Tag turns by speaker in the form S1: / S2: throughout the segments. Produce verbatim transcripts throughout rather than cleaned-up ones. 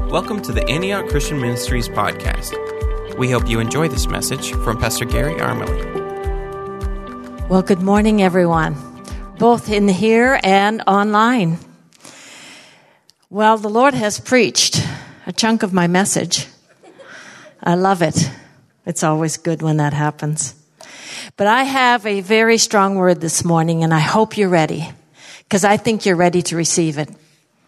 S1: Welcome to the Antioch Christian Ministries podcast. We hope you enjoy this message from Pastor Gary Armley.
S2: Well, good morning, everyone, both in here and online. Well, the Lord has preached a chunk of my message. I love it. It's always good when that happens. But I have a very strong word this morning, and I hope you're ready, because I think you're ready to receive it.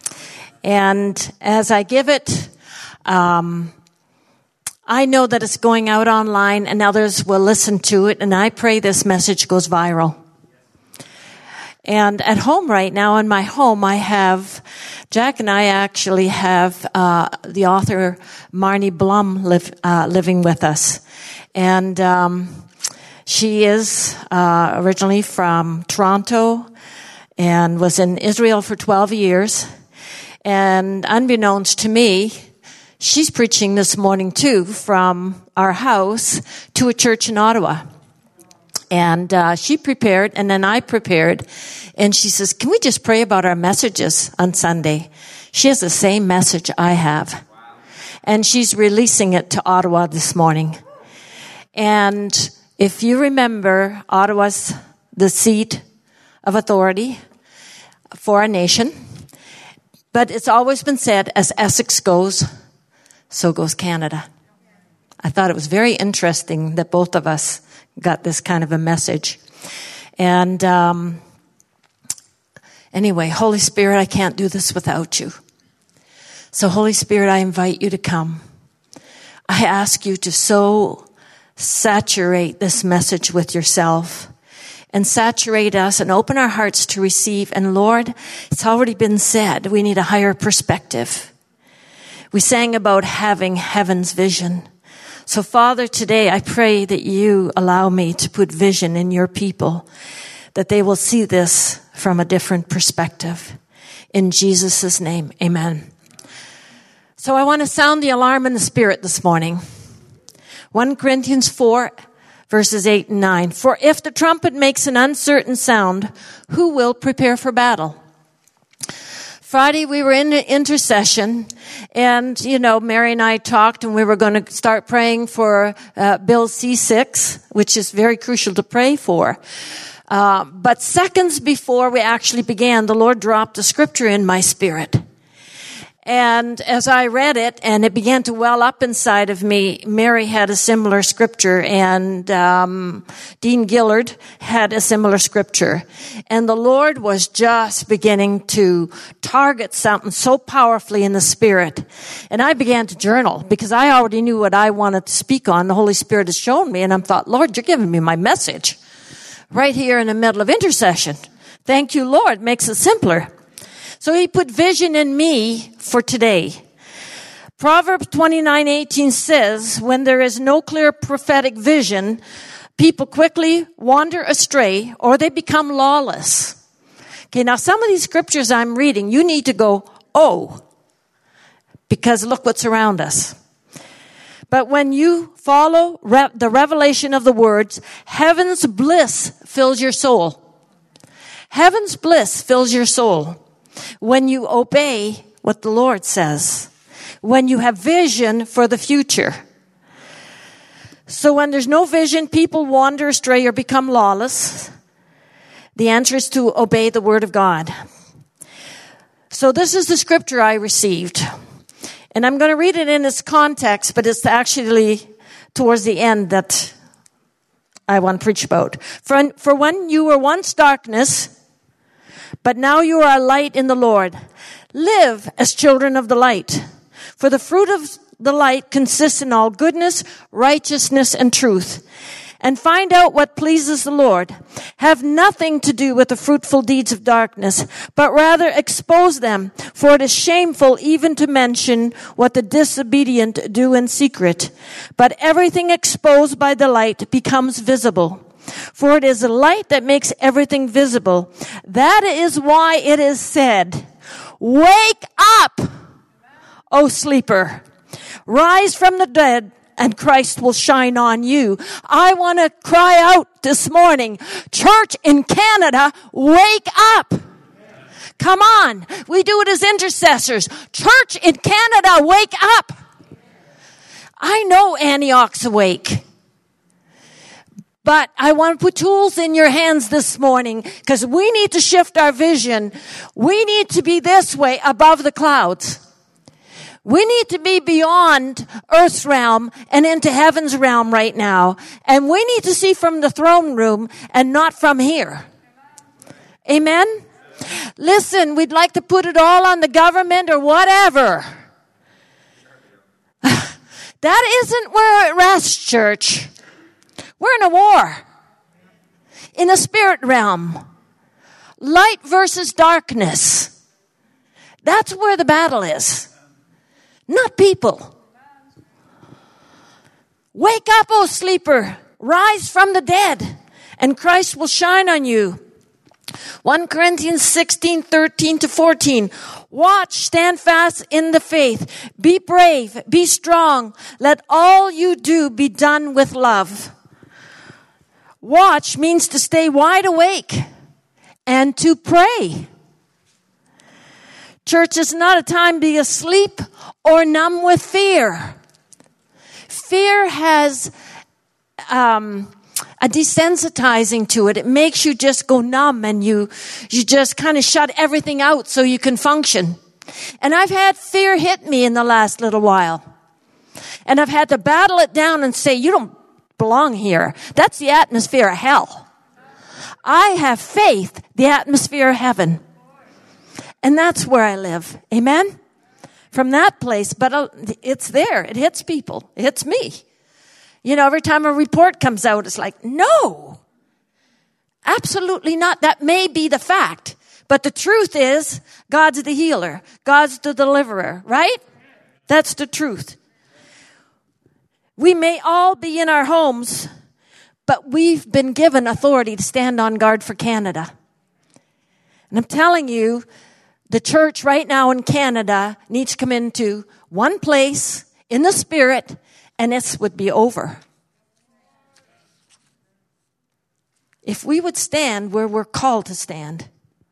S2: And as I give it, um, I know that it's going out online and others will listen to it, and I pray this message goes viral. And at home right now, in my home, I have, Jack and I actually have uh, the author Marnie Blum live, uh, living with us. And um, she is uh, originally from Toronto and was in Israel for twelve years. And unbeknownst to me, she's preaching this morning too from our house to a church in Ottawa. And uh, she prepared, and then I prepared. And she says, can we just pray about our messages on Sunday? She has the same message I have. Wow. And she's releasing it to Ottawa this morning. And if you remember, Ottawa's the seat of authority for our nation. But it's always been said, as Essex goes, so goes Canada. I thought it was very interesting that both of us got this kind of a message. And um, anyway, Holy Spirit, I can't do this without you. So Holy Spirit, I invite you to come. I ask you to so saturate this message with yourself and saturate us and open our hearts to receive. And Lord, it's already been said, we need a higher perspective. We sang about having heaven's vision. So Father, today I pray that you allow me to put vision in your people, that they will see this from a different perspective. In Jesus' name, amen. So I want to sound the alarm in the spirit this morning. First Corinthians four, verses eight and nine. For if the trumpet makes an uncertain sound, who will prepare for battle? Friday, we were in intercession, and, you know, Mary and I talked, and we were going to start praying for uh, Bill C six, which is very crucial to pray for. Uh, but seconds before we actually began, the Lord dropped a scripture in my spirit. And as I read it, and it began to well up inside of me, Mary had a similar scripture, and um, Dean Gillard had a similar scripture. And the Lord was just beginning to target something so powerfully in the Spirit. And I began to journal, because I already knew what I wanted to speak on. The Holy Spirit has shown me, and I thought, Lord, you're giving me my message right here in the middle of intercession. Thank you, Lord. Makes it simpler. So he put vision in me for today. Proverbs twenty-nine eighteen says, when there is no clear prophetic vision, people quickly wander astray or they become lawless. Okay, now some of these scriptures I'm reading, you need to go, oh, because look what's around us. But when you follow re- the revelation of the words, heaven's bliss fills your soul. Heaven's bliss fills your soul. When you obey what the Lord says, when you have vision for the future. So when there's no vision, people wander astray or become lawless. The answer is to obey the word of God. So this is the scripture I received. And I'm going to read it in its context, but it's actually towards the end that I want to preach about. For, for when you were once darkness, but now you are a light in the Lord. Live as children of the light. For the fruit of the light consists in all goodness, righteousness, and truth. And find out what pleases the Lord. Have nothing to do with the fruitful deeds of darkness, but rather expose them. For it is shameful even to mention what the disobedient do in secret. But everything exposed by the light becomes visible. For it is the light that makes everything visible. That is why it is said, wake up, O sleeper. Rise from the dead, and Christ will shine on you. I want to cry out this morning, church in Canada, wake up. Come on. We do it as intercessors. Church in Canada, wake up. I know Antioch's awake. But I want to put tools in your hands this morning because we need to shift our vision. We need to be this way above the clouds. We need to be beyond earth's realm and into heaven's realm right now. And we need to see from the throne room and not from here. Amen? Listen, we'd like to put it all on the government or whatever. That isn't where it rests, church. We're in a war. In a spirit realm. Light versus darkness. That's where the battle is. Not people. Wake up, O sleeper. Rise from the dead, and Christ will shine on you. First Corinthians sixteen, thirteen to fourteen. Watch, stand fast in the faith. Be brave, be strong. Let all you do be done with love. Watch means to stay wide awake and to pray. Church is not a time to be asleep or numb with fear. Fear has um, a desensitizing to it. It makes you just go numb and you, you just kind of shut everything out so you can function. And I've had fear hit me in the last little while. And I've had to battle it down and say, you don't belong here. That's the atmosphere of hell. I have faith, the atmosphere of heaven. And that's where I live. Amen? From that place, but it's there. It hits people. It hits me. You know, every time a report comes out, it's like, no, absolutely not. That may be the fact. But the truth is, God's the healer. God's the deliverer, right? That's the truth. We may all be in our homes, but we've been given authority to stand on guard for Canada. And I'm telling you, the church right now in Canada needs to come into one place in the spirit, and this would be over. If we would stand where we're called to stand.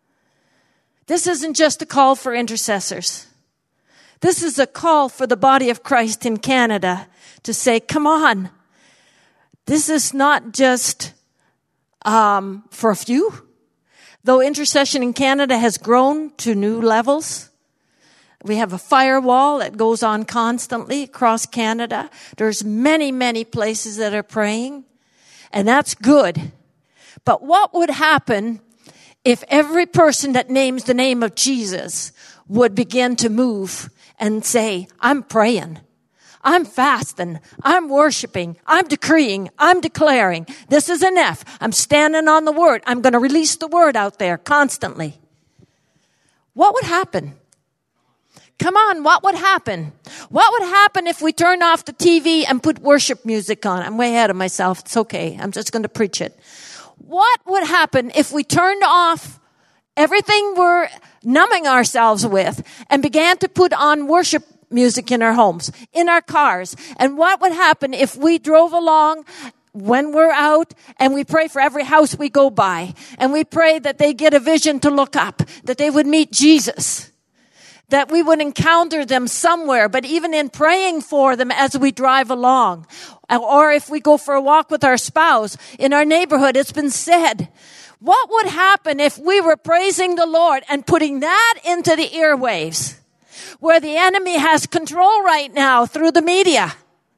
S2: This isn't just a call for intercessors. This is a call for the body of Christ in Canada to say, come on. This is not just um, for a few. Though intercession in Canada has grown to new levels, we have a firewall that goes on constantly across Canada. There's many, many places that are praying, and that's good. But what would happen if every person that names the name of Jesus would begin to move and say, I'm praying, I'm fasting, I'm worshiping, I'm decreeing, I'm declaring. This is enough. I'm standing on the word. I'm going to release the word out there constantly. What would happen? Come on, what would happen? What would happen if we turned off the T V and put worship music on? I'm way ahead of myself. It's okay. I'm just going to preach it. What would happen if we turned off everything we're numbing ourselves with and began to put on worship music in our homes, in our cars? And what would happen if we drove along when we're out and we pray for every house we go by, and we pray that they get a vision to look up, that they would meet Jesus, that we would encounter them somewhere, but even in praying for them as we drive along, or if we go for a walk with our spouse in our neighborhood. It's been said, what would happen if we were praising the Lord and putting that into the airwaves, where the enemy has control right now through the media,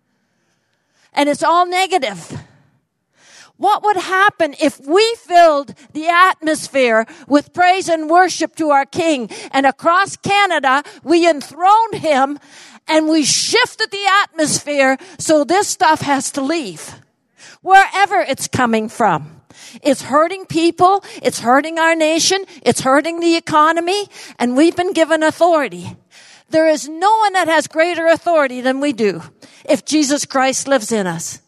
S2: and it's all negative? What would happen if we filled the atmosphere with praise and worship to our King, and across Canada we enthroned him and we shifted the atmosphere so this stuff has to leave wherever it's coming from? It's hurting people. It's hurting our nation. It's hurting the economy, and we've been given authority. There is no one that has greater authority than we do if Jesus Christ lives in us.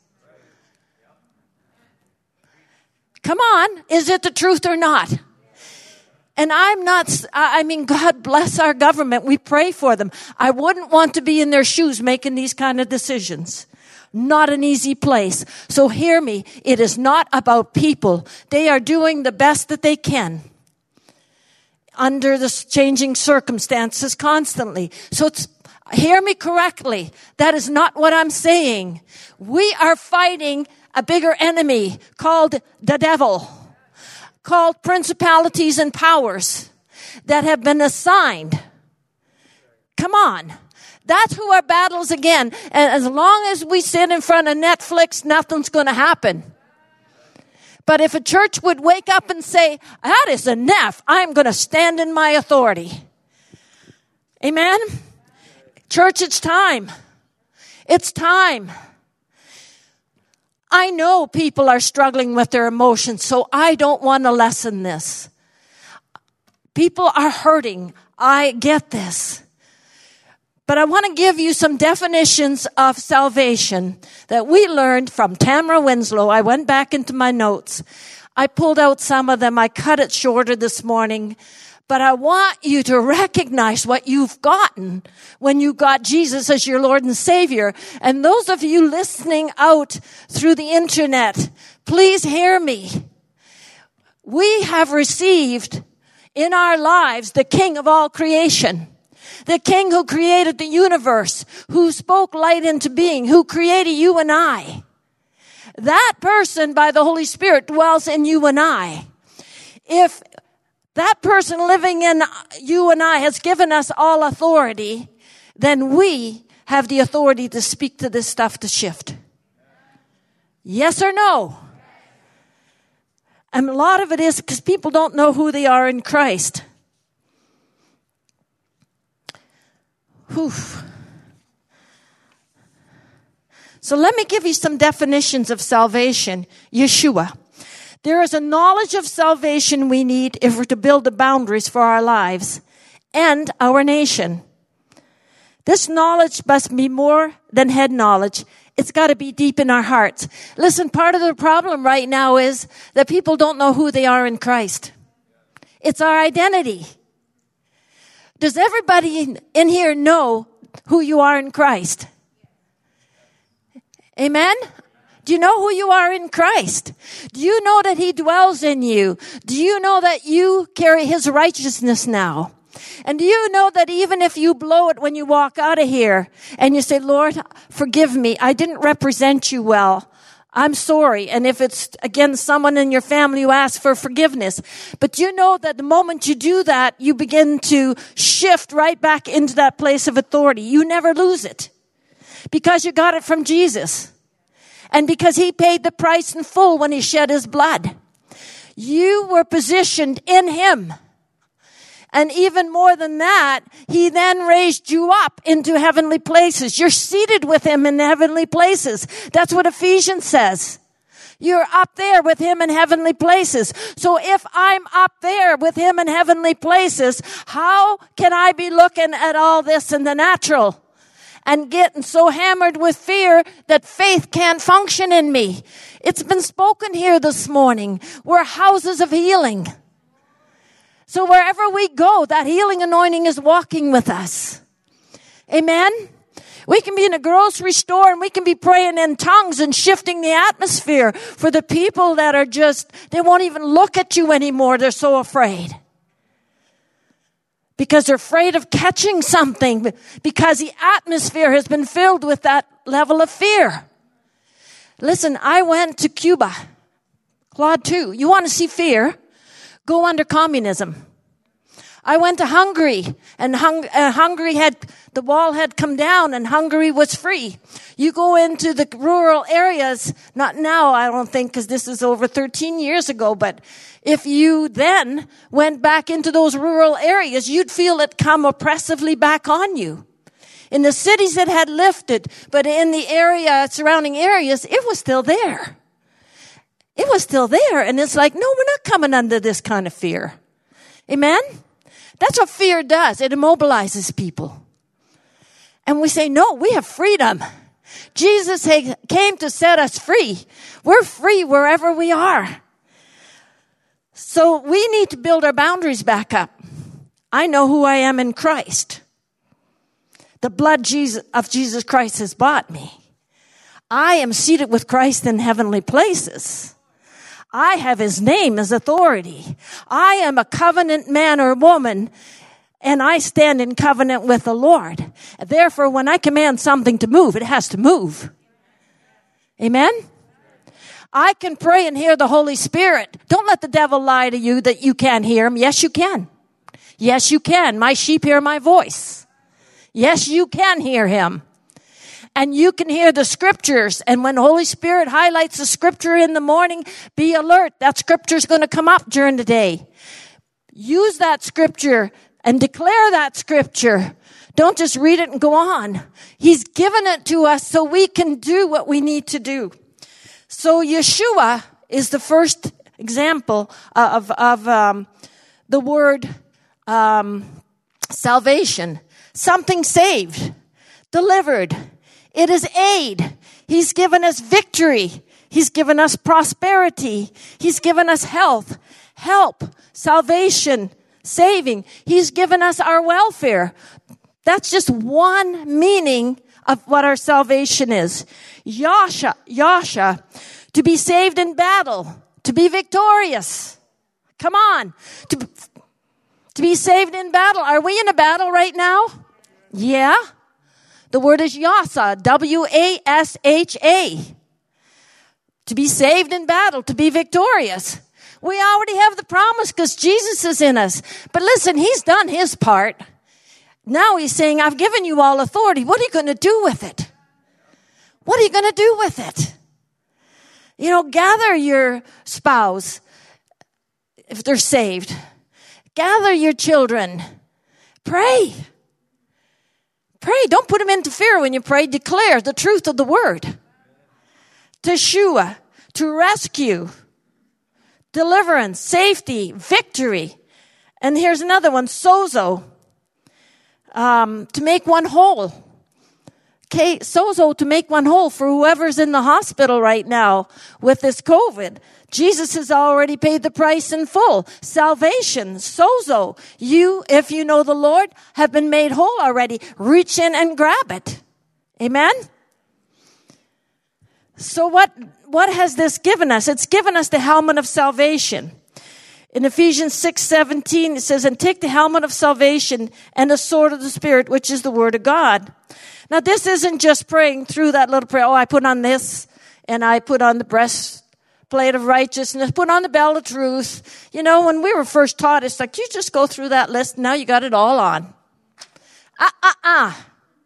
S2: Come on, is it the truth or not? And I'm not, I mean, God bless our government. We pray for them. I wouldn't want to be in their shoes making these kind of decisions. Not an easy place. So hear me. It is not about people. They are doing the best that they can. under the changing circumstances constantly. So it's, hear me correctly. That is not what I'm saying. We are fighting a bigger enemy called the devil, called principalities and powers that have been assigned. Come on. That's who our battle's again. And as long as we sit in front of Netflix, nothing's going to happen. But if a church would wake up and say, that is enough, I'm going to stand in my authority. Amen? Church, it's time. It's time. I know people are struggling with their emotions, so I don't want to lessen this. People are hurting. I get this. But I want to give you some definitions of salvation that we learned from Tamara Winslow. I went back into my notes. I pulled out some of them. I cut it shorter this morning. But I want you to recognize what you've gotten when you got Jesus as your Lord and Savior. And those of you listening out through the internet, please hear me. We have received in our lives the King of all creation. The King who created the universe, who spoke light into being, who created you and I. That person, by the Holy Spirit, dwells in you and I. If that person living in you and I has given us all authority, then we have the authority to speak to this stuff to shift. Yes or no? And a lot of it is because people don't know who they are in Christ. Whew. So let me give you some definitions of salvation. Yeshua. There is a knowledge of salvation we need if we're to build the boundaries for our lives and our nation. This knowledge must be more than head knowledge. It's got to be deep in our hearts. Listen, part of the problem right now is that people don't know who they are in Christ. It's our identity. Does everybody in here know who you are in Christ? Amen? Do you know who you are in Christ? Do you know that He dwells in you? Do you know that you carry His righteousness now? And do you know that even if you blow it when you walk out of here and you say, Lord, forgive me, I didn't represent you well. I'm sorry. And if it's, again, someone in your family who asks for forgiveness. But you know that the moment you do that, you begin to shift right back into that place of authority. You never lose it. Because you got it from Jesus. And because He paid the price in full when He shed His blood. You were positioned in Him. And even more than that, He then raised you up into heavenly places. You're seated with Him in heavenly places. That's what Ephesians says. You're up there with Him in heavenly places. So if I'm up there with Him in heavenly places, how can I be looking at all this in the natural and getting so hammered with fear that faith can't function in me? It's been spoken here this morning. We're houses of healing. So wherever we go, that healing anointing is walking with us. Amen? We can be in a grocery store and we can be praying in tongues and shifting the atmosphere for the people that are just, they won't even look at you anymore. They're so afraid. Because they're afraid of catching something. Because the atmosphere has been filled with that level of fear. Listen, I went to Cuba. Claude too. You want to see fear? Go under communism. I went to Hungary, and hung, uh, Hungary had, the wall had come down, and Hungary was free. You go into the rural areas, not now, I don't think, because this is over thirteen years ago, but if you then went back into those rural areas, you'd feel it come oppressively back on you. In the cities it had lifted, but in the area, surrounding areas, it was still there. It was still there. And it's like, no, we're not coming under this kind of fear. Amen? That's what fear does. It immobilizes people. And we say, no, we have freedom. Jesus came to set us free. We're free wherever we are. So we need to build our boundaries back up. I know who I am in Christ. The blood of Jesus Christ has bought me. I am seated with Christ in heavenly places. I have his name as authority. I am a covenant man or woman, and I stand in covenant with the Lord. Therefore, when I command something to move, it has to move. Amen? I can pray and hear the Holy Spirit. Don't let the devil lie to you that you can't hear him. Yes, you can. Yes, you can. My sheep hear my voice. Yes, you can hear him. And you can hear the scriptures. And when the Holy Spirit highlights the scripture in the morning, be alert. That scripture is going to come up during the day. Use that scripture and declare that scripture. Don't just read it and go on. He's given it to us so we can do what we need to do. So Yeshua is the first example of, of um, the word um, salvation. Something saved, delivered. It is aid. He's given us victory. He's given us prosperity. He's given us health, help, salvation, saving. He's given us our welfare. That's just one meaning of what our salvation is. Yasha, Yasha, to be saved in battle, to be victorious. Come on. To, to be saved in battle. Are we in a battle right now? Yeah. The word is Yasha, W A S H A. To be saved in battle, to be victorious. We already have the promise because Jesus is in us. But listen, he's done his part. Now he's saying, I've given you all authority. What are you going to do with it? What are you going to do with it? You know, gather your spouse if they're saved. Gather your children. Pray. Pray. Don't put them into fear when you pray. Declare the truth of the word. Teshua, to rescue, deliverance, safety, victory. And here's another one, sozo, um, to make one whole. Okay, sozo, to make one whole for whoever's in the hospital right now with this COVID. Jesus has already paid the price in full. Salvation, sozo. You, if you know the Lord, have been made whole already. Reach in and grab it. Amen? So what, what has this given us? It's given us the helmet of salvation. In Ephesians six seventeen, it says, and take the helmet of salvation and the sword of the Spirit, which is the word of God. Now, this isn't just praying through that little prayer. Oh, I put on this and I put on the breastplate of righteousness, put on the belt of truth. You know, when we were first taught, it's like, you just go through that list. Now you got it all on. Ah, ah, ah.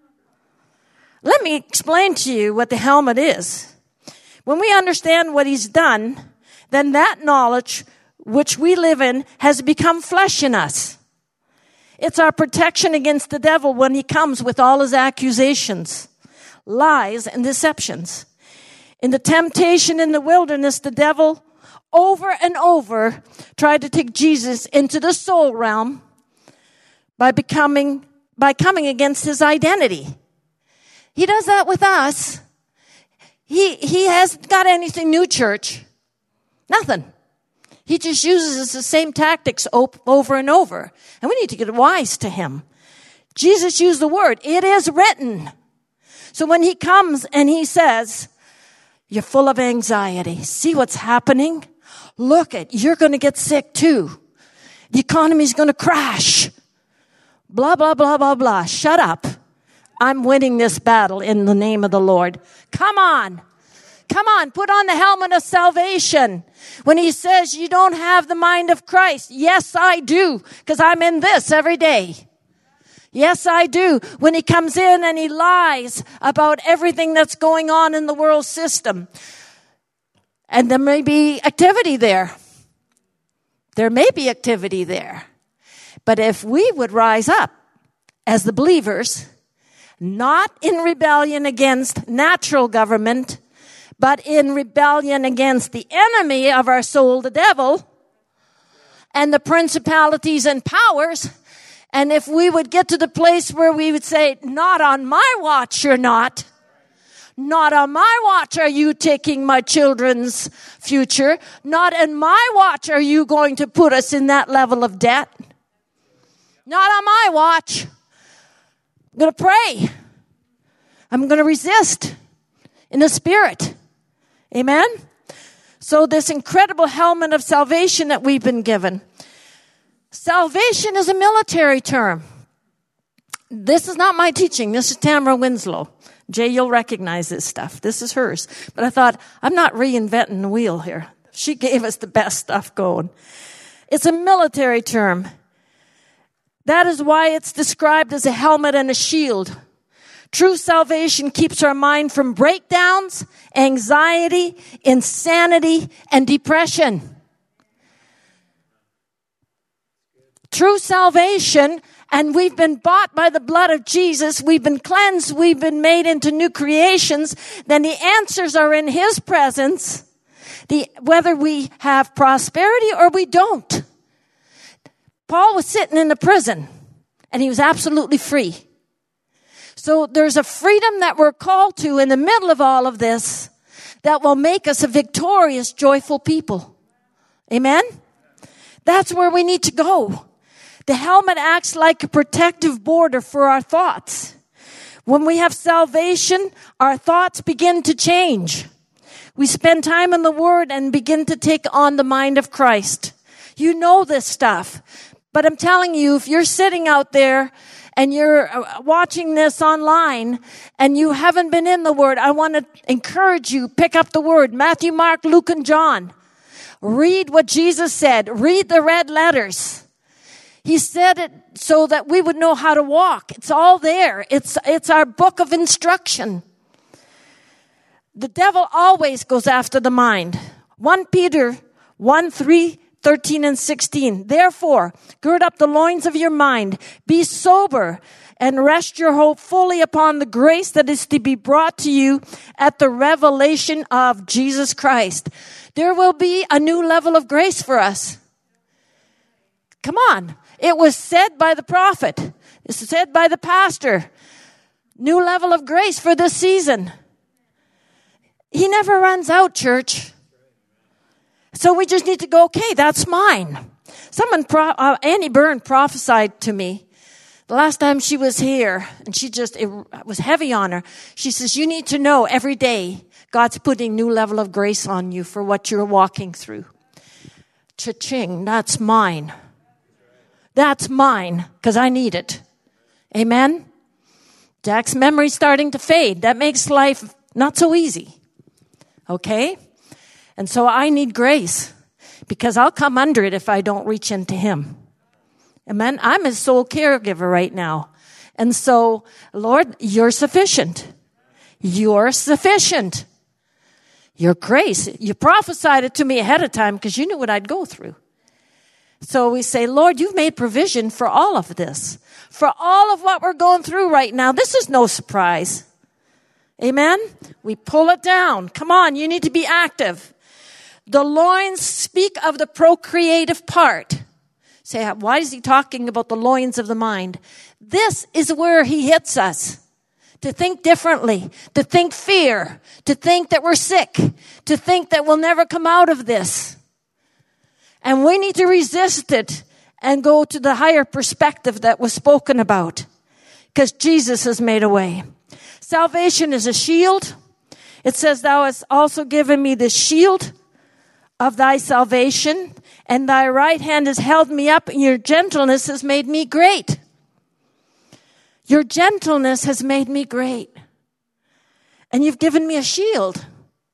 S2: Let me explain to you what the helmet is. When we understand what he's done, then that knowledge which we live in has become flesh in us. It's our protection against the devil when he comes with all his accusations, lies, and deceptions. In the temptation in the wilderness, the devil over and over tried to take Jesus into the soul realm by becoming, by coming against his identity. He does that with us. He, he hasn't got anything new, church. Nothing. He just uses the same tactics over and over. And we need to get wise to him. Jesus used the word, it is written. So when he comes and he says, you're full of anxiety. See what's happening? Look at, you're going to get sick too. The economy's going to crash. Blah, blah, blah, blah, blah. Shut up. I'm winning this battle in the name of the Lord. Come on. Come on, put on the helmet of salvation. When he says you don't have the mind of Christ, yes, I do, because I'm in this every day. Yes, I do. When he comes in and he lies about everything that's going on in the world system. And there may be activity there. There may be activity there. But if we would rise up as the believers, not in rebellion against natural government, but in rebellion against the enemy of our soul, the devil, and the principalities and powers. And if we would get to the place where we would say, not on my watch, you're not. Not on my watch are you taking my children's future. Not on my watch are you going to put us in that level of debt. Not on my watch. I'm going to pray. I'm going to resist in the spirit. Amen? So this incredible helmet of salvation that we've been given. Salvation is a military term. This is not my teaching. This is Tamara Winslow. Jay, you'll recognize this stuff. This is hers. But I thought, I'm not reinventing the wheel here. She gave us the best stuff going. It's a military term. That is why it's described as a helmet and a shield. True salvation keeps our mind from breakdowns, anxiety, insanity, and depression. True salvation, and we've been bought by the blood of Jesus. We've been cleansed. We've been made into new creations. Then the answers are in His presence. The, whether we have prosperity or we don't. Paul was sitting in the prison, and he was absolutely free. So there's a freedom that we're called to in the middle of all of this that will make us a victorious, joyful people. Amen? That's where we need to go. The helmet acts like a protective border for our thoughts. When we have salvation, our thoughts begin to change. We spend time in the Word and begin to take on the mind of Christ. You know this stuff. But I'm telling you, if you're sitting out there and you're watching this online and you haven't been in the Word, I want to encourage you, pick up the Word. Matthew, Mark, Luke, and John. Read what Jesus said. Read the red letters. He said it so that we would know how to walk. It's all there. It's, it's our book of instruction. The devil always goes after the mind. First Peter one, three, thirteen and sixteen. Therefore, gird up the loins of your mind. Be sober and rest your hope fully upon the grace that is to be brought to you at the revelation of Jesus Christ. There will be a new level of grace for us. Come on. It was said by the prophet. It's said by the pastor. New level of grace for this season. He never runs out, church. So we just need to go, okay, that's mine. Someone, pro- uh, Annie Byrne prophesied to me the last time she was here, and she just, it was heavy on her. She says, you need to know every day God's putting new level of grace on you for what you're walking through. Cha-ching, that's mine. That's mine, because I need it. Amen? Jack's memory's starting to fade. That makes life not so easy. Okay? And so I need grace, because I'll come under it if I don't reach into Him. Amen? I'm His sole caregiver right now. And so, Lord, you're sufficient. You're sufficient. Your grace. You prophesied it to me ahead of time because you knew what I'd go through. So we say, Lord, you've made provision for all of this. For all of what we're going through right now. This is no surprise. Amen? We pull it down. Come on, you need to be active. The loins speak of the procreative part. Say, why is he talking about the loins of the mind? This is where he hits us. To think differently, to think fear, to think that we're sick, to think that we'll never come out of this. And we need to resist it and go to the higher perspective that was spoken about, because Jesus has made a way. Salvation is a shield. It says, thou hast also given me the shield of thy salvation, and thy right hand has held me up, and your gentleness has made me great. Your gentleness has made me great. And you've given me a shield.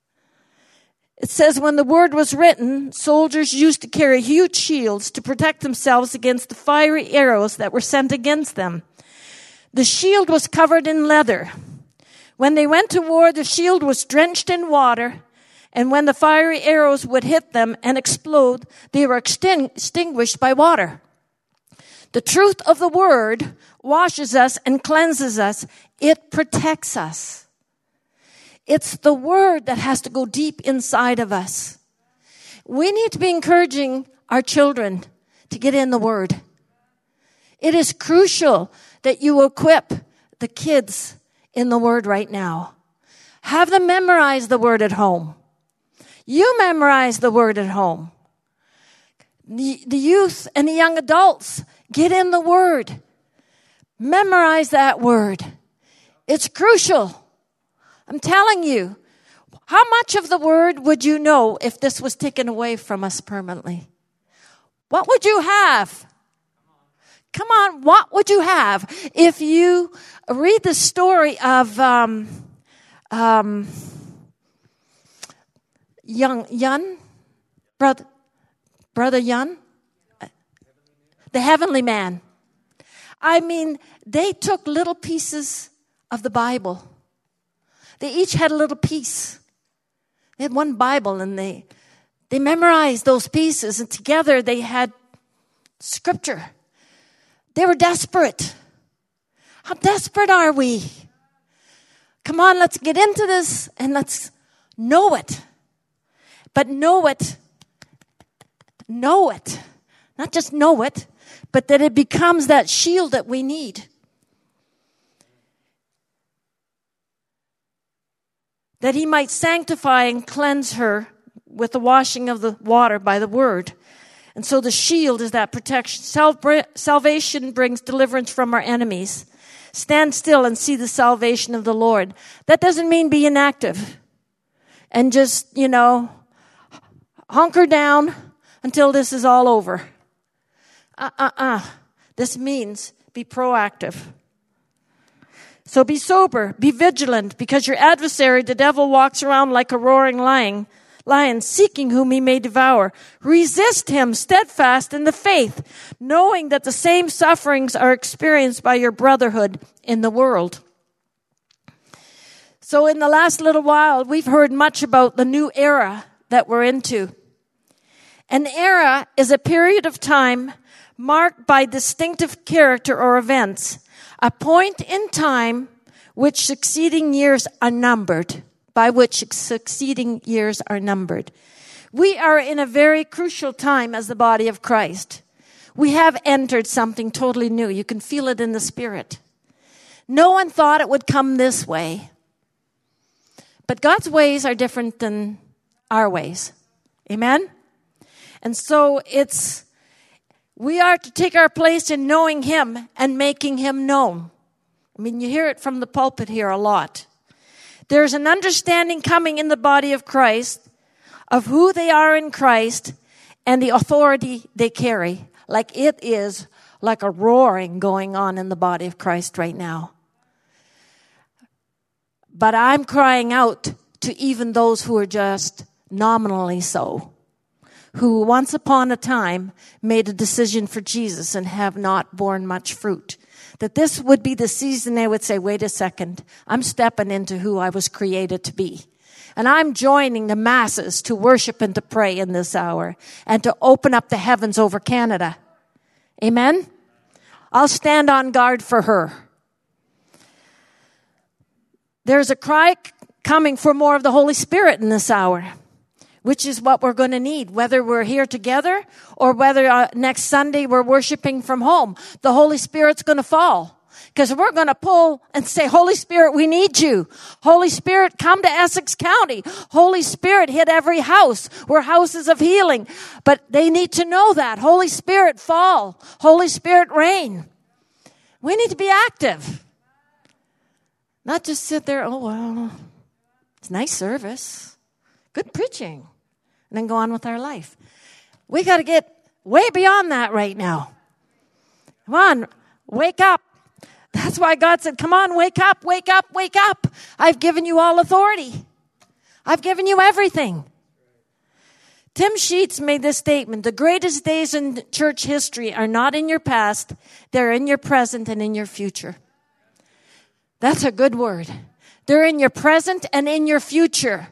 S2: It says when the word was written, soldiers used to carry huge shields to protect themselves against the fiery arrows that were sent against them. The shield was covered in leather. When they went to war, the shield was drenched in water, and when the fiery arrows would hit them and explode, they were extinguished by water. The truth of the word washes us and cleanses us. It protects us. It's the word that has to go deep inside of us. We need to be encouraging our children to get in the word. It is crucial that you equip the kids in the word right now. Have them memorize the word at home. You memorize the word at home. The, the youth and the young adults, get in the word. Memorize that word. It's crucial. I'm telling you, How much of the word would you know if this was taken away from us permanently? What would you have? Come on, what would you have if you read the story of um, um, young Yun, brother, brother Yun, the heavenly man? I mean, they took little pieces of the Bible. They each had a little piece. They had one Bible, and they they memorized those pieces, and together they had scripture. They were desperate. How desperate are we? Come on, let's get into this and let's know it. But know it, know it. Not just know it, but that it becomes that shield that we need. That he might sanctify and cleanse her with the washing of the water by the word. And so the shield is that protection. Salvation brings deliverance from our enemies. Stand still and see the salvation of the Lord. That doesn't mean be inactive and just, you know, hunker down until this is all over. Uh-uh-uh. This means be proactive. So be sober, be vigilant, because your adversary, the devil, walks around like a roaring lion, lion, seeking whom he may devour. Resist him, steadfast in the faith, knowing that the same sufferings are experienced by your brotherhood in the world. So in the last little while, we've heard much about the new era that we're into. An era is a period of time marked by distinctive character or events, a point in time which succeeding years are numbered. by which succeeding years are numbered. We are in a very crucial time as the body of Christ. We have entered something totally new. You can feel it in the spirit. No one thought it would come this way. But God's ways are different than our ways. Amen? And so it's, we are to take our place in knowing Him and making Him known. I mean, you hear it from the pulpit here a lot. There's an understanding coming in the body of Christ of who they are in Christ and the authority they carry. Like it is like a roaring going on in the body of Christ right now. But I'm crying out to even those who are just nominally so, who once upon a time made a decision for Jesus and have not borne much fruit. That this would be the season they would say, wait a second, I'm stepping into who I was created to be. And I'm joining the masses to worship and to pray in this hour and to open up the heavens over Canada. Amen? I'll stand on guard for her. There's a cry coming for more of the Holy Spirit in this hour, which is what we're going to need, whether we're here together or whether uh, next Sunday we're worshiping from home. The Holy Spirit's going to fall because we're going to pull and say, Holy Spirit, we need you. Holy Spirit, come to Essex County. Holy Spirit, hit every house. We're houses of healing. But they need to know that. Holy Spirit, fall. Holy Spirit, reign. We need to be active. Not just sit there, oh, well, it's a nice service. Good preaching. And then go on with our life. We got to get way beyond that right now. Come on, wake up. That's why God said, come on, wake up, wake up, wake up. I've given you all authority. I've given you everything. Tim Sheets made this statement: the greatest days in church history are not in your past, they're in your present and in your future. That's a good word. They're in your present and in your future.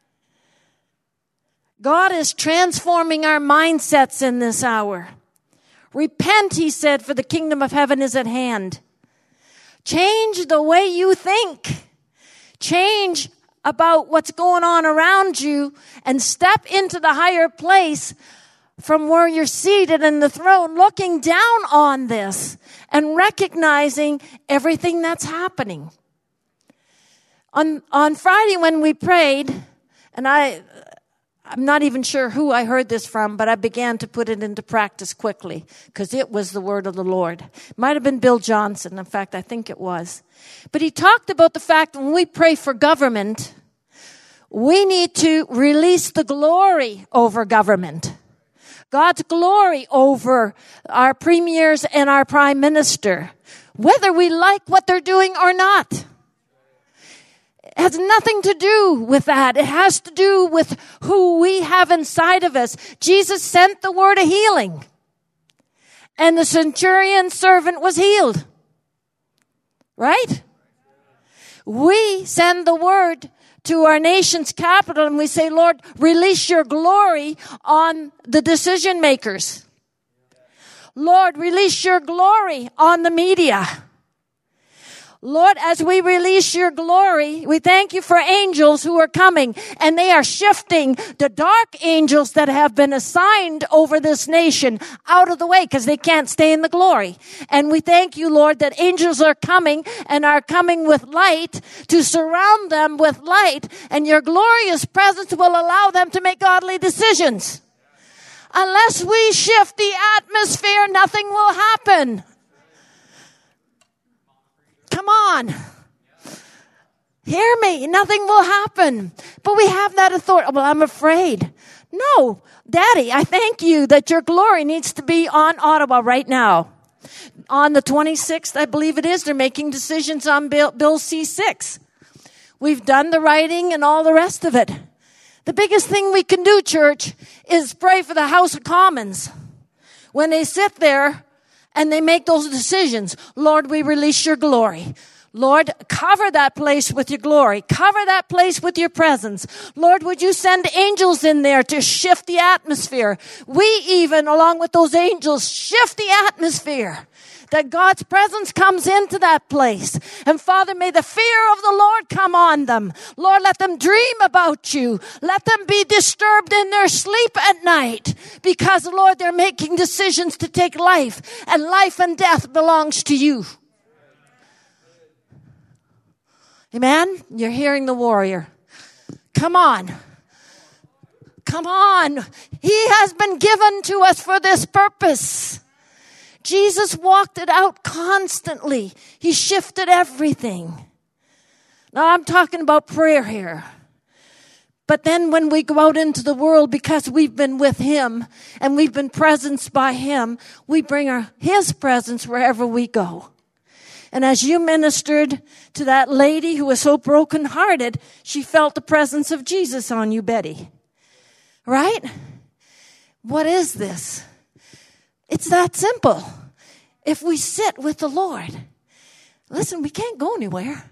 S2: God is transforming our mindsets in this hour. Repent, he said, for the kingdom of heaven is at hand. Change the way you think. Change about what's going on around you and step into the higher place from where you're seated in the throne, looking down on this and recognizing everything that's happening. On, on Friday when we prayed, and I... I'm not even sure who I heard this from, but I began to put it into practice quickly because it was the word of the Lord. It might have been Bill Johnson. In fact, I think it was. But he talked about the fact when we pray for government, We need to release the glory over government. God's glory over our premiers and our prime minister, whether we like what they're doing or not. It has nothing to do with that. It has to do with who we have inside of us. Jesus sent the word of healing, and the centurion servant was healed. Right? We send the word to our nation's capital and we say, Lord, release your glory on the decision makers. Lord, release your glory on the media. Lord, as we release your glory, we thank you for angels who are coming, and they are shifting the dark angels that have been assigned over this nation out of the way because they can't stay in the glory. And we thank you, Lord, that angels are coming and are coming with light to surround them with light, and your glorious presence will allow them to make godly decisions. Unless we shift the atmosphere, nothing will happen. Come on. Hear me. Nothing will happen. But we have that authority. Well, I'm afraid. No, Daddy, I thank you that your glory needs to be on Ottawa right now. On the twenty-sixth, I believe it is, they're making decisions on Bill, Bill C six. We've done the writing and all the rest of it. The biggest thing we can do, church, is pray for the House of Commons. When they sit there and they make those decisions, Lord, we release your glory. Lord, cover that place with your glory. Cover that place with your presence. Lord, would you send angels in there to shift the atmosphere? We even, along with those angels, shift the atmosphere. That God's presence comes into that place. And Father, may the fear of the Lord come on them. Lord, let them dream about you. Let them be disturbed in their sleep at night. Because, Lord, they're making decisions to take life. And life and death belongs to you. Amen? You're hearing the warrior. Come on. Come on. He has been given to us for this purpose. Jesus walked it out constantly. He shifted everything. Now I'm talking about prayer here. But then when we go out into the world, because we've been with him and we've been presenced by him, we bring our, his presence wherever we go. And as you ministered to that lady who was so brokenhearted, she felt the presence of Jesus on you, Betty. Right? What is this? It's that simple. If we sit with the Lord, listen, we can't go anywhere.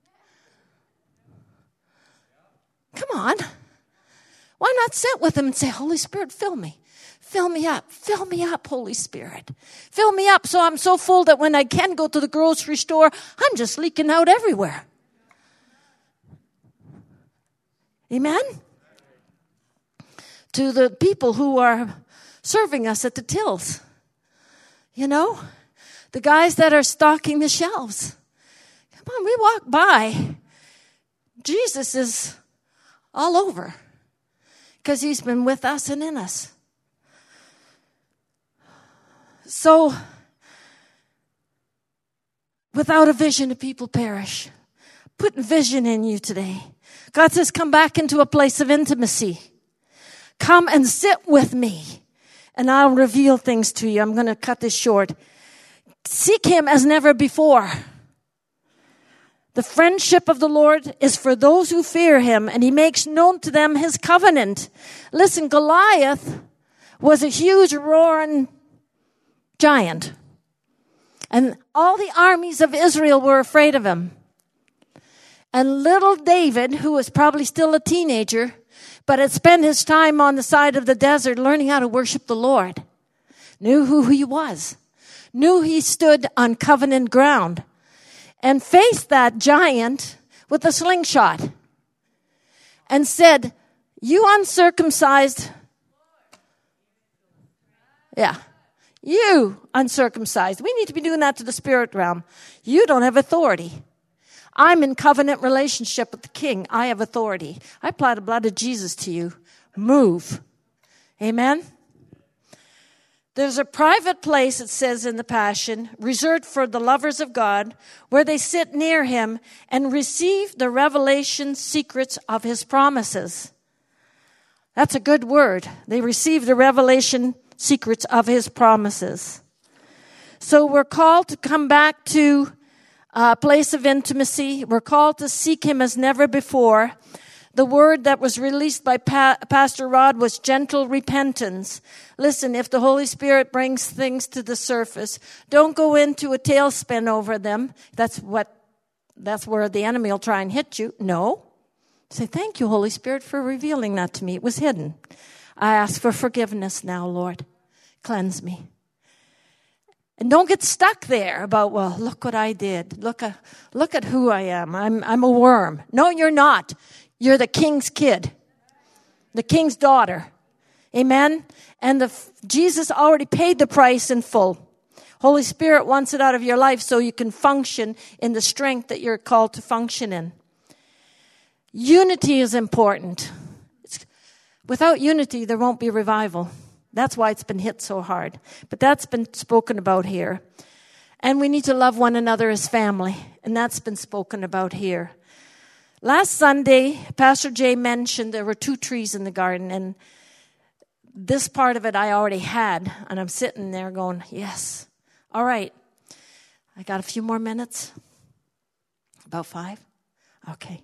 S2: Come on. Why not sit with him and say, Holy Spirit, fill me. Fill me up. Fill me up, Holy Spirit. Fill me up so I'm so full that when I can go to the grocery store, I'm just leaking out everywhere. Amen? To the people who are serving us at the tills. You know, the guys that are stocking the shelves. Come on, we walk by. Jesus is all over because he's been with us and in us. So, without a vision, the people perish. Put vision in you today. God says, come back into a place of intimacy. Come and sit with me. And I'll reveal things to you. I'm going to cut this short. Seek him as never before. The friendship of the Lord is for those who fear him, and he makes known to them his covenant. Listen, Goliath was a huge roaring giant. And all the armies of Israel were afraid of him. And little David, who was probably still a teenager, but had spent his time on the side of the desert learning how to worship the Lord, knew who he was, knew he stood on covenant ground, and faced that giant with a slingshot and said, you uncircumcised, yeah, you uncircumcised. We need to be doing that to the spirit realm. You don't have authority. I'm in covenant relationship with the King. I have authority. I apply the blood of Jesus to you. Move. Amen? There's a private place, it says in the Passion, reserved for the lovers of God, where they sit near him and receive the revelation secrets of his promises. That's a good word. They receive the revelation secrets of his promises. So we're called to come back to a place of intimacy. We're called to seek him as never before. The word that was released by pa- Pastor Rod was gentle repentance. Listen, if the Holy Spirit brings things to the surface, don't go into a tailspin over them. That's what, that's where the enemy will try and hit you. No. Say, thank you, Holy Spirit, for revealing that to me. It was hidden. I ask for forgiveness now, Lord. Cleanse me. And don't get stuck there about, well, look what I did. Look at, look at who I am. I'm, I'm a worm. No, you're not. You're the king's kid, the king's daughter. Amen? And the, Jesus already paid the price in full. Holy Spirit wants it out of your life so you can function in the strength that you're called to function in. Unity is important. It's, without unity, there won't be revival. That's why it's been hit so hard. But that's been spoken about here. And we need to love one another as family. And that's been spoken about here. Last Sunday, Pastor Jay mentioned there were two trees in the garden, and this part of it I already had, and I'm sitting there going, yes, all right. I got a few more minutes. About five? Okay.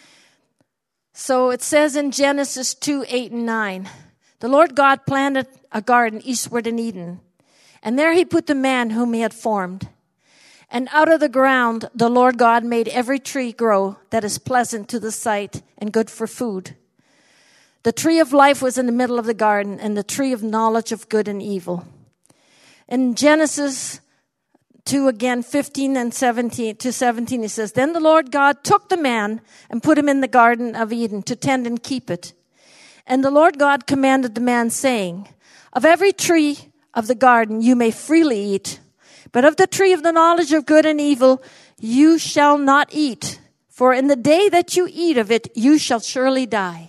S2: So it says in Genesis two, eight, and nine, the Lord God planted a garden eastward in Eden, and there he put the man whom he had formed. And out of the ground, the Lord God made every tree grow that is pleasant to the sight and good for food. The tree of life was in the middle of the garden, and the tree of knowledge of good and evil. In Genesis two, again, fifteen and seventeen to seventeen, it says, Then the Lord God took the man and put him in the garden of Eden to tend and keep it. And the Lord God commanded the man, saying, Of every tree of the garden you may freely eat, but of the tree of the knowledge of good and evil you shall not eat, for in the day that you eat of it you shall surely die.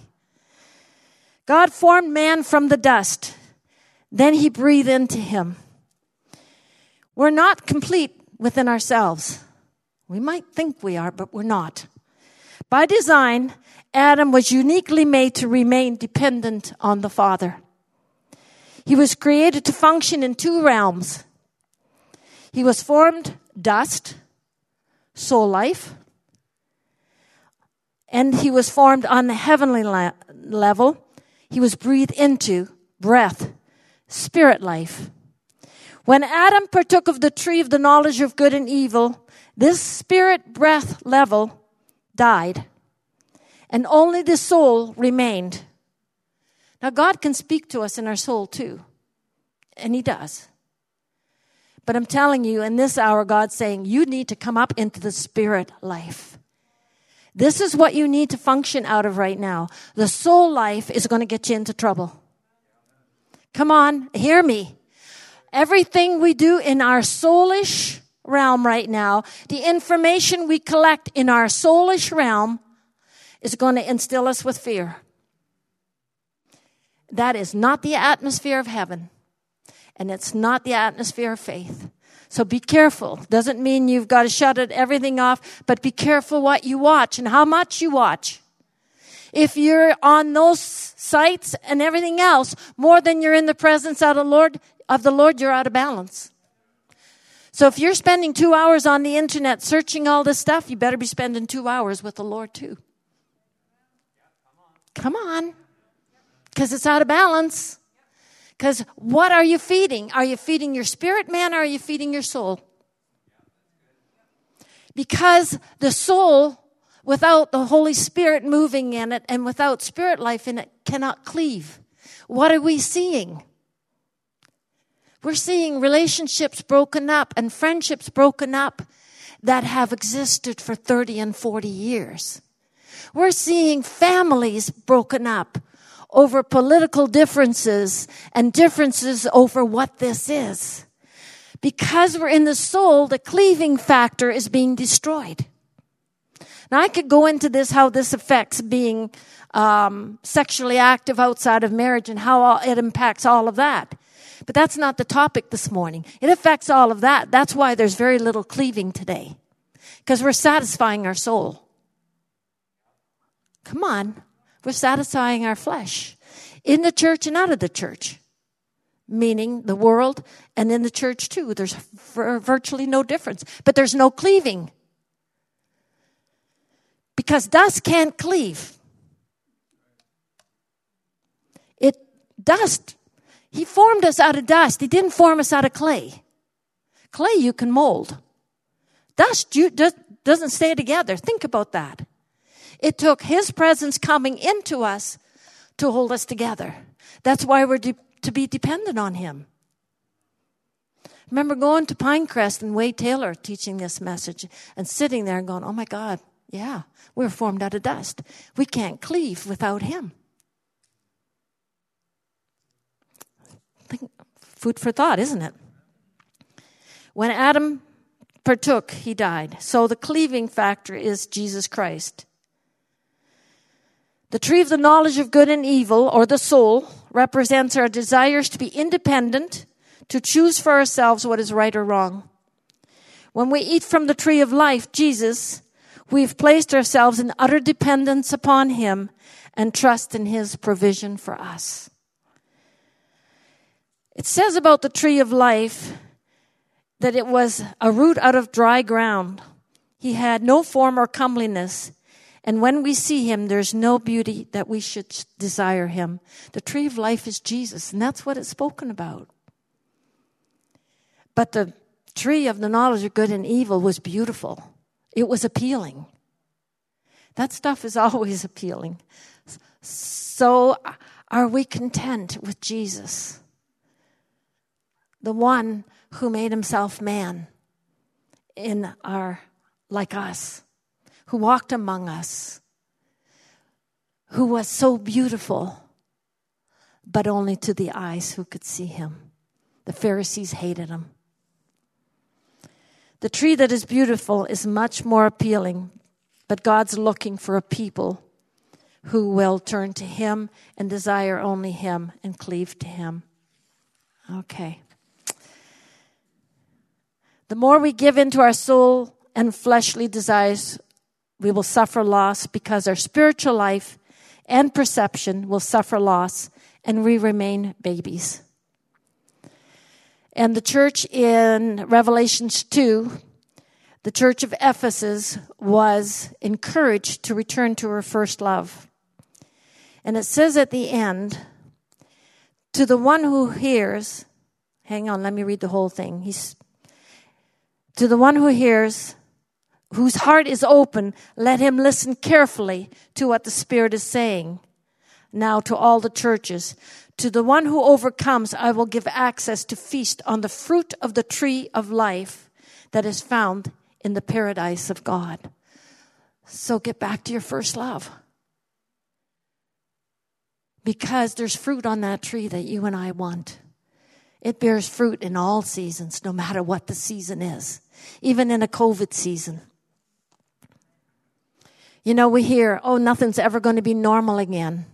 S2: God formed man from the dust. Then he breathed into him. We're not complete within ourselves. We might think we are, but we're not. By design, Adam was uniquely made to remain dependent on the Father. He was created to function in two realms. He was formed dust, soul life, and he was formed on the heavenly la- level. He was breathed into, breath, spirit life. When Adam partook of the tree of the knowledge of good and evil, this spirit breath level died, and only the soul remained. Now, God can speak to us in our soul too, and he does. But I'm telling you, in this hour, God's saying, you need to come up into the spirit life. This is what you need to function out of right now. The soul life is going to get you into trouble. Come on, hear me. Everything we do in our soulish realm right now, the information we collect in our soulish realm is going to instill us with fear. That is not the atmosphere of heaven. And it's not the atmosphere of faith. So be careful. Doesn't mean you've got to shut it, everything off, but be careful what you watch and how much you watch. If you're on those sites and everything else more than you're in the presence of the Lord, of the Lord, you're out of balance. So if you're spending two hours on the internet searching all this stuff, you better be spending two hours with the Lord too. Come on. Because it's out of balance. Because what are you feeding? Are you feeding your spirit, man, or are you feeding your soul? Because the soul, without the Holy Spirit moving in it and without spirit life in it, cannot cleave. What are we seeing? We're seeing relationships broken up and friendships broken up that have existed for thirty and forty years. We're seeing families broken up over political differences and differences over what this is. Because we're in the soul, the cleaving factor is being destroyed. Now, I could go into this, how this affects being um, sexually active outside of marriage and how all, it impacts all of that. But that's not the topic this morning. It affects all of that. That's why there's very little cleaving today. Because we're satisfying our soul. Come on. We're satisfying our flesh. In the church and out of the church. Meaning the world and in the church too. There's virtually no difference. But there's no cleaving. Because dust can't cleave. It, dust, he formed us out of dust. He didn't form us out of clay. Clay you can mold. Dust you, does, doesn't stay together. Think about that. It took his presence coming into us to hold us together. That's why we're de- to be dependent on him. Remember going to Pinecrest and Wade Taylor teaching this message and sitting there and going, oh my God, yeah, we're formed out of dust. We can't cleave without him. Think, food for thought, isn't it? When Adam partook, he died. So the cleaving factor is Jesus Christ. The tree of the knowledge of good and evil, or the soul, represents our desires to be independent, to choose for ourselves what is right or wrong. When we eat from the tree of life, Jesus, we've placed ourselves in utter dependence upon him and trust in his provision for us. It says about the tree of life that it was a root out of dry ground. He had no form or comeliness. And when we see him, there's no beauty that we should desire him. The tree of life is Jesus, and that's what it's spoken about. But the tree of the knowledge of good and evil was beautiful. It was appealing. That stuff is always appealing. So are we content with Jesus? The one who made himself man in our, like us, who walked among us, who was so beautiful, but only to the eyes who could see him. The Pharisees hated him. The tree that is beautiful is much more appealing, but God's looking for a people who will turn to him and desire only him and cleave to him. Okay. The more we give into our soul and fleshly desires, we will suffer loss because our spiritual life and perception will suffer loss and we remain babies. And the church in Revelation two, the church of Ephesus, was encouraged to return to her first love. And it says at the end, to the one who hears, hang on, let me read the whole thing. He's, to the one who hears, whose heart is open, let him listen carefully to what the Spirit is saying. Now to all the churches, to the one who overcomes, I will give access to feast on the fruit of the tree of life that is found in the paradise of God. So get back to your first love. Because there's fruit on that tree that you and I want. It bears fruit in all seasons, no matter what the season is. Even in a COVID season. You know, we hear, oh, nothing's ever going to be normal again.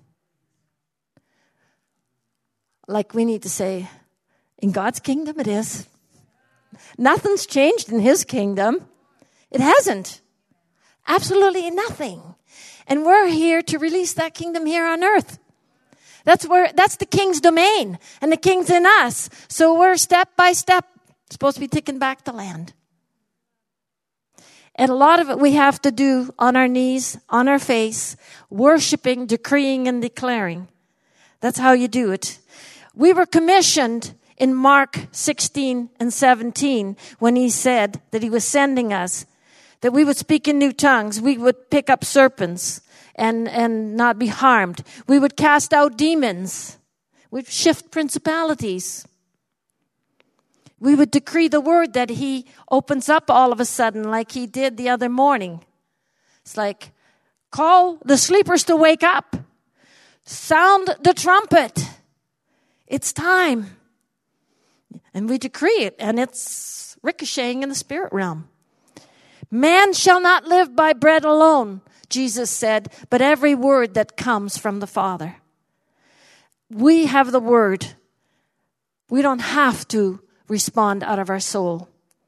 S2: Like we need to say, in God's kingdom it is. Nothing's changed in his kingdom. It hasn't. Absolutely nothing. And we're here to release that kingdom here on earth. That's where, that's the king's domain. And the king's in us. So we're step by step supposed to be taking back the land. And a lot of it we have to do on our knees, on our face, worshiping, decreeing, and declaring. That's how you do it. We were commissioned in Mark sixteen and seventeen when he said that he was sending us, that we would speak in new tongues, we would pick up serpents and, and not be harmed. We would cast out demons. We'd shift principalities. We would decree the word that he opens up all of a sudden like he did the other morning. It's like, call the sleepers to wake up. Sound the trumpet. It's time. And we decree it, and it's ricocheting in the spirit realm. Man shall not live by bread alone, Jesus said, but every word that comes from the Father. We have the word We don't have to respond out of our soul.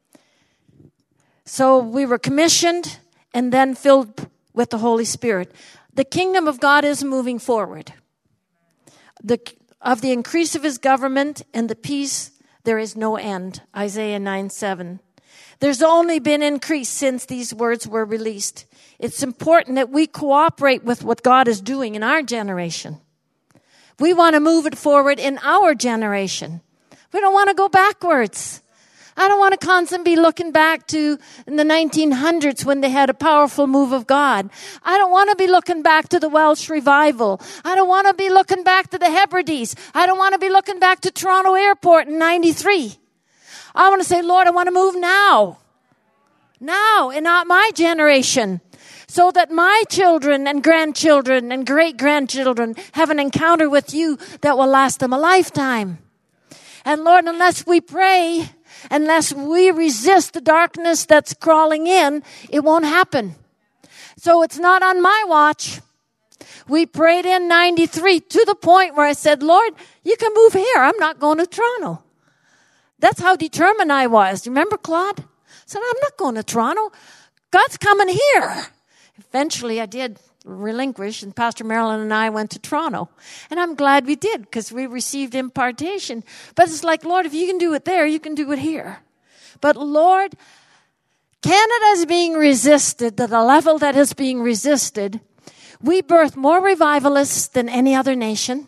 S2: So we were commissioned and then filled with the Holy Spirit. The kingdom of God is moving forward. The, of the increase of his government and the peace, there is no end. Isaiah nine seven. There's only been increase since these words were released. It's important that we cooperate with what God is doing in our generation. We want to move it forward in our generation. We don't want to go backwards. I don't want to constantly be looking back to in the nineteen hundreds when they had a powerful move of God. I don't want to be looking back to the Welsh revival. I don't want to be looking back to the Hebrides. I don't want to be looking back to Toronto Airport in ninety-three. I want to say, Lord, I want to move now. Now, and not my generation. So that my children and grandchildren and great-grandchildren have an encounter with you that will last them a lifetime. And Lord, unless we pray, unless we resist the darkness that's crawling in, it won't happen. So it's not on my watch. We prayed in ninety-three to the point where I said, Lord, you can move here. I'm not going to Toronto. That's how determined I was. Remember Claude? I said, I'm not going to Toronto. God's coming here. Eventually I did relinquish, and Pastor Marilyn and I went to Toronto. And I'm glad we did, because we received impartation. But it's like, Lord, if you can do it there, you can do it here. But Lord, Canada is being resisted to the level that is being resisted. We birth more revivalists than any other nation.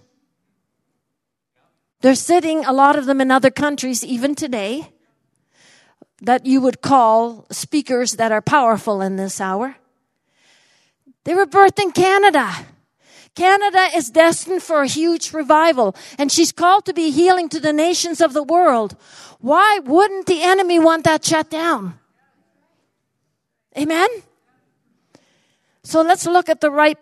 S2: They're sitting, a lot of them in other countries, even today, that you would call speakers that are powerful in this hour. They were birthed in Canada. Canada is destined for a huge revival, and she's called to be healing to the nations of the world. Why wouldn't the enemy want that shut down? Amen? So let's look at the right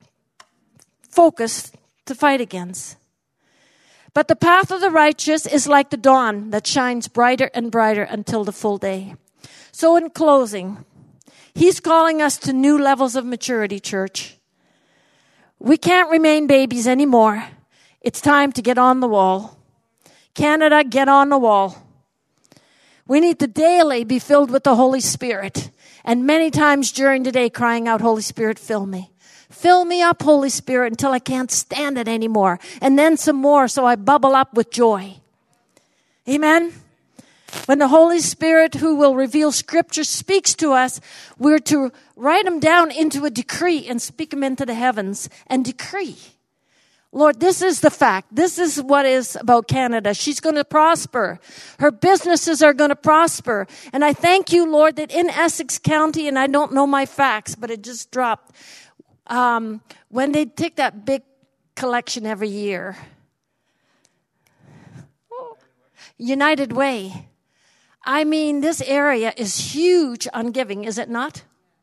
S2: focus to fight against. But the path of the righteous is like the dawn that shines brighter and brighter until the full day. So in closing, he's calling us to new levels of maturity, church. We can't remain babies anymore. It's time to get on the wall. Canada, get on the wall. We need to daily be filled with the Holy Spirit. And many times during the day crying out, Holy Spirit, fill me. Fill me up, Holy Spirit, until I can't stand it anymore. And then some more so I bubble up with joy. Amen? When the Holy Spirit, who will reveal Scripture, speaks to us, we're to write them down into a decree and speak them into the heavens and decree. Lord, this is the fact. This is what is about Canada. She's going to prosper. Her businesses are going to prosper. And I thank you, Lord, that in Essex County, and I don't know my facts, but it just dropped, um, when they take that big collection every year, United Way. I mean, this area is huge on giving, is it not?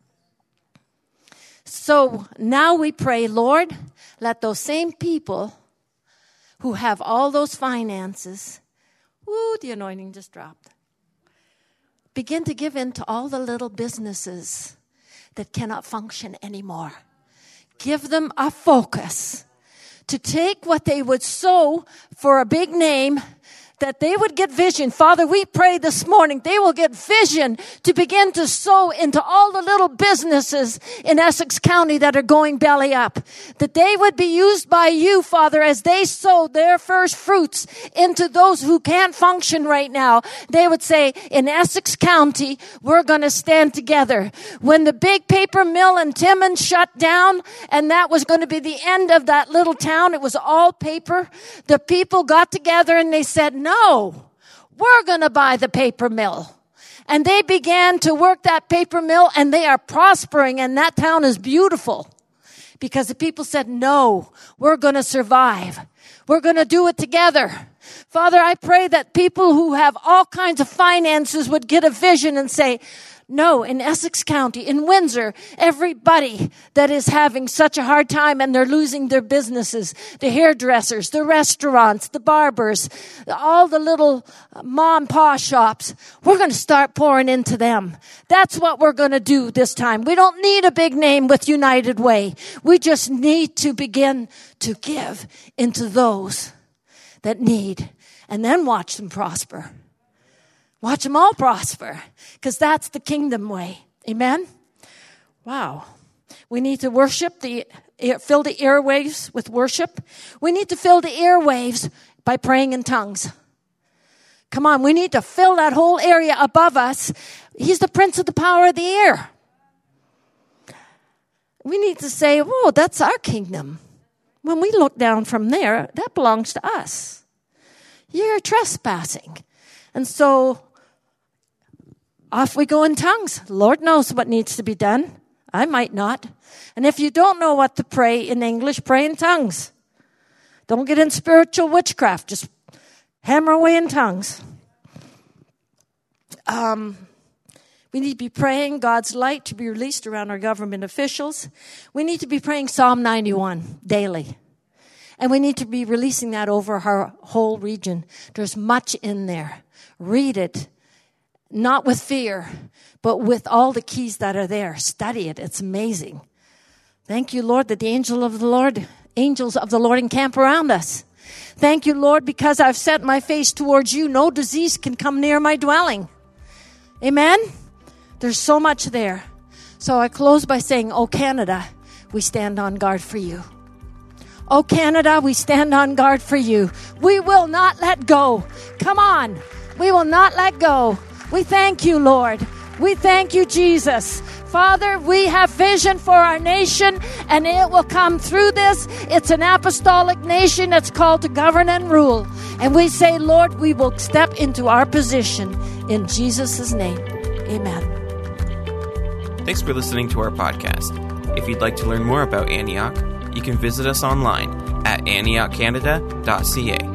S2: So now we pray, Lord, let those same people who have all those finances, woo, the anointing just dropped, begin to give in to all the little businesses that cannot function anymore. Give them a focus to take what they would sow for a big name, that they would get vision. Father, we pray this morning they will get vision to begin to sow into all the little businesses in Essex County that are going belly up. That they would be used by you, Father, as they sow their first fruits into those who can't function right now. They would say, in Essex County, we're going to stand together. When the big paper mill in Timmins shut down, and that was going to be the end of that little town, it was all paper, the people got together and they said, no, we're going to buy the paper mill. And they began to work that paper mill, and they are prospering, and that town is beautiful. Because the people said, no, we're going to survive. We're going to do it together. Father, I pray that people who have all kinds of finances would get a vision and say, no, in Essex County, in Windsor, everybody that is having such a hard time and they're losing their businesses, the hairdressers, the restaurants, the barbers, all the little mom and pa shops, we're going to start pouring into them. That's what we're going to do this time. We don't need a big name with United Way. We just need to begin to give into those that need. and then watch them prosper. Watch them all prosper, because that's the kingdom way. Amen? Wow. We need to worship, the fill the airwaves with worship. We need to fill the airwaves by praying in tongues. Come on, we need to fill that whole area above us. He's the prince of the power of the air. We need to say, whoa, that's our kingdom. When we look down from there, that belongs to us. You're trespassing. And so off we go in tongues. Lord knows what needs to be done. I might not. And if you don't know what to pray in English, pray in tongues. Don't get in spiritual witchcraft. Just hammer away in tongues. Um, we need to be praying God's light to be released around our government officials. We need to be praying Psalm ninety-one daily. And we need to be releasing that over our whole region. There's much in there. Read it. Not with fear, but with all the keys that are there. Study it. It's amazing. Thank you, Lord, that the angel of the Lord, angels of the Lord encamp around us. Thank you, Lord, because I've set my face towards you. No disease can come near my dwelling. Amen? There's so much there. So I close by saying, oh, Canada, we stand on guard for you. Oh, Canada, we stand on guard for you. We will not let go. Come on. We will not let go. We thank you, Lord. We thank you, Jesus. Father, we have vision for our nation, and it will come through this. It's an apostolic nation that's called to govern and rule. And we say, Lord, we will step into our position in Jesus' name. Amen.
S1: Thanks for listening to our podcast. If you'd like to learn more about Antioch, you can visit us online at antioch canada dot c a.